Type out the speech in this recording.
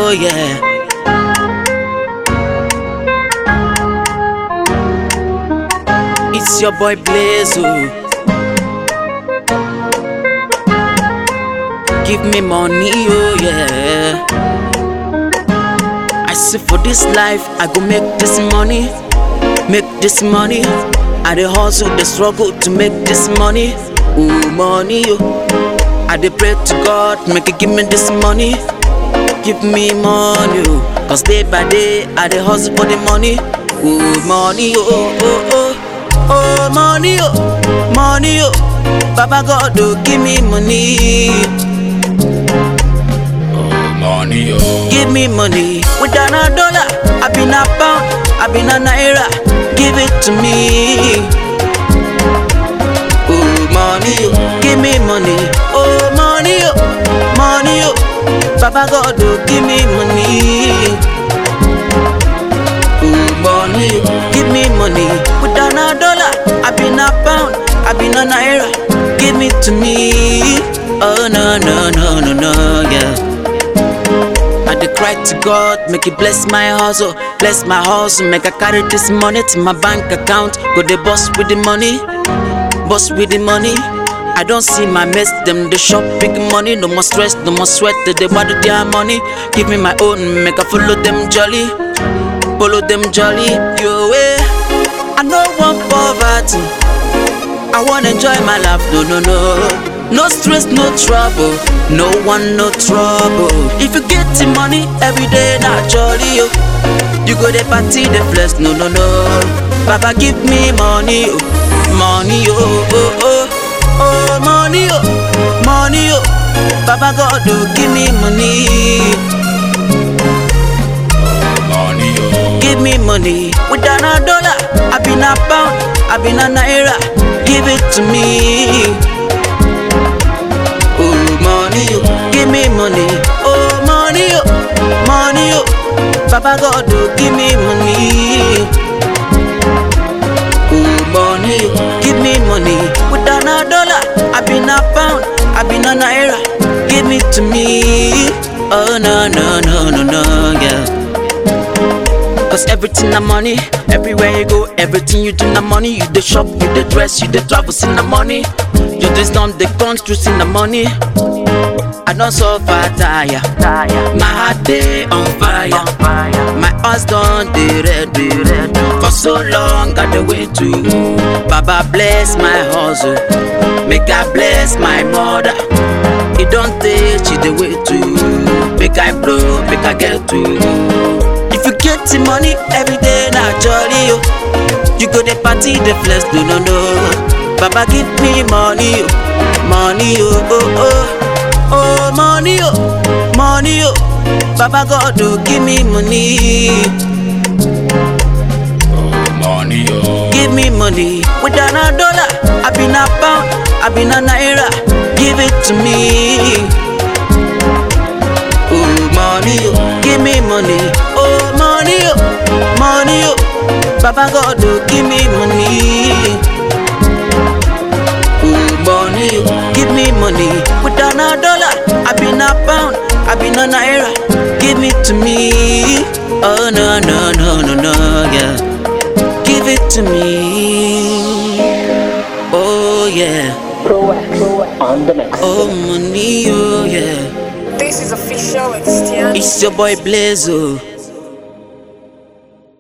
oh yeah. It's your boy Blaze, oh. Give me money, oh yeah. I say for this life, I go make this money. Make this money. I dey hustle, dey struggle to make this money. Oh money, oh. I dey pray to God, make it give me this money. Give me money, oh. Cause day by day, I dey hustle for the money. Oh money, oh, oh, oh. Oh money, oh, money, oh. Baba God, oh, give me money. Oh money, oh. Give me money. Without a dollar, I been a pound, I been a naira. Give it to me. Oh money, oh. Give me money. Oh money, oh, money, oh. Baba God, oh, give me money. Oh money, oh. Give me money. Without a dollar, I been a pound, I been a naira. Give it to me. Oh no, no, no, no, no, yeah. I dey cry to God, make He bless my hustle, make I carry this money to my bank account. Go dey boss with the money, boss with the money. I don't see my mates, them they shop big money. No more stress, no more sweat, they want their money. Give me my own, make I follow them jolly, follow them jolly. Yo way, I no want poverty, I wanna enjoy my life. No, no, no. No stress, no trouble, no one, no trouble. If you get the money every day, not jolly, oh. You go the party, the flex, no, no, no. Baba give me money, oh, money, oh, oh, oh, oh, money, oh, money, oh. Baba God, oh, give me money. Oh money, oh. Give me money. Without a dollar, I been a pound, I been a naira. Give it to me. Oh money, oh, give me money. Oh money, oh, money, oh. Baba God, oh, give me money. Oh money, oh, give me money. Without a dollar, I been a pound, I been a naira. Give it to me. Oh no, no, no, no, no, yeah. Cause everything na money, everywhere you go, everything you do na money. You the shop, you the dress, you the travel, see na money. You the storm, the country, see na money. I don't suffer tire, my heart dey on fire. My eyes done the red. For so long I dey wait to Baba bless my hustle, make I bless my mother. It don't take you the way to make I blow, make I get to. If you get the money every day, not jolly, oh. You go the party, the flex, no, no, no. Baba give me money, oh, money, oh, oh, oh. Oh, money, oh, money, oh. Baba God, oh, give me money. Oh money, oh. Give me money. Without a dollar, I been a pound, I been a naira. Give it to me. Oh money, oh, give me money. Oh money, oh, money, oh. Baba God, oh, give me money. Oh money, oh, give me money. Without a dollar, I been a pound, I been a naira. Give it to me. Oh no, no, no, no, no, yeah. Give it to me. Oh yeah. Pro on the mix. Oh money, oh yeah. This is official extend. It's your boy Blaze, oh.